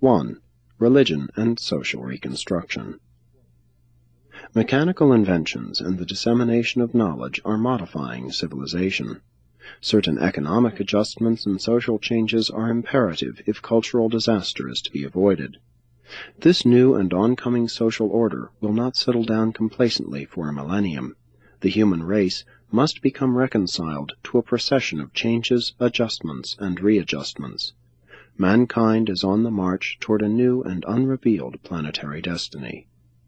1. Religion and social reconstruction. Mechanical inventions and the dissemination of knowledge are modifying civilization. Certain economic adjustments and social changes are imperative if cultural disaster is to be avoided. This new and oncoming social order will not settle down complacently for a millennium. The human race must become reconciled to a procession of changes, adjustments, and readjustments. Mankind is on the march toward a new and unrevealed planetary destiny.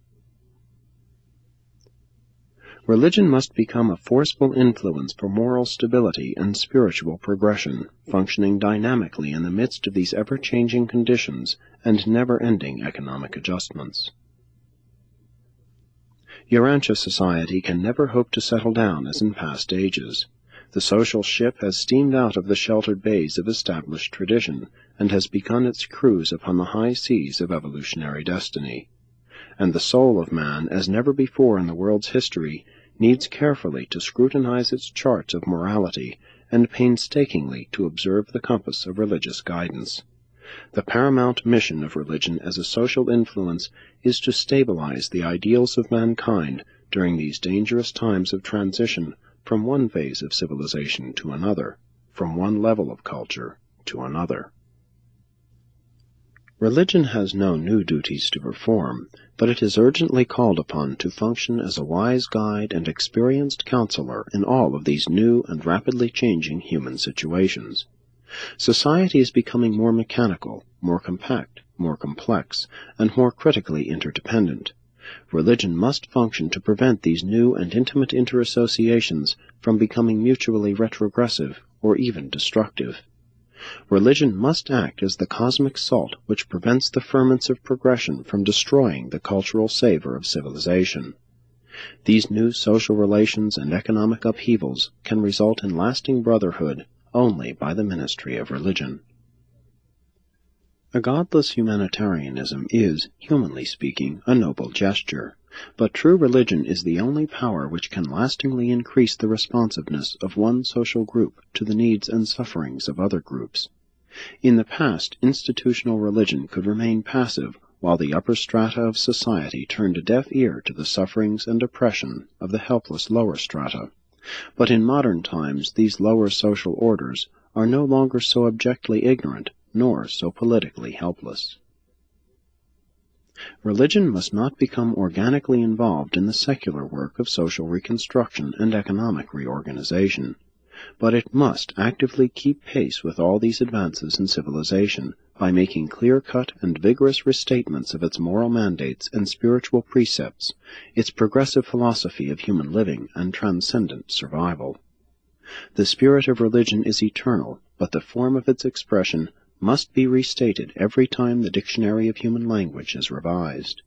Religion must become a forceful influence for moral stability and spiritual progression, functioning dynamically in the midst of these ever-changing conditions and never-ending economic adjustments. Urantia society can never hope to settle down as in past ages. The social ship has steamed out of the sheltered bays of established tradition and has begun its cruise upon the high seas of evolutionary destiny. And the soul of man, as never before in the world's history, needs carefully to scrutinize its charts of morality and painstakingly to observe the compass of religious guidance. The paramount mission of religion as a social influence is to stabilize the ideals of mankind during these dangerous times of transition from one phase of civilization to another, from one level of culture to another. Religion has no new duties to perform, but it is urgently called upon to function as a wise guide and experienced counselor in all of these new and rapidly changing human situations. Society is becoming more mechanical, more compact, more complex, and more critically interdependent. Religion must function to prevent these new and intimate interassociations from becoming mutually retrogressive or even destructive. Religion must act as the cosmic salt which prevents the ferments of progression from destroying the cultural savor of civilization. These new social relations and economic upheavals can result in lasting brotherhood only by the ministry of religion. A godless humanitarianism is, humanly speaking, a noble gesture, but true religion is the only power which can lastingly increase the responsiveness of one social group to the needs and sufferings of other groups. In the past, institutional religion could remain passive while the upper strata of society turned a deaf ear to the sufferings and oppression of the helpless lower strata. But in modern times, these lower social orders are no longer so abjectly ignorant, nor so politically helpless. Religion must not become organically involved in the secular work of social reconstruction and economic reorganization, but it must actively keep pace with all these advances in civilization by making clear-cut and vigorous restatements of its moral mandates and spiritual precepts, its progressive philosophy of human living and transcendent survival. The spirit of religion is eternal, but the form of its expression must be restated every time the dictionary of human language is revised.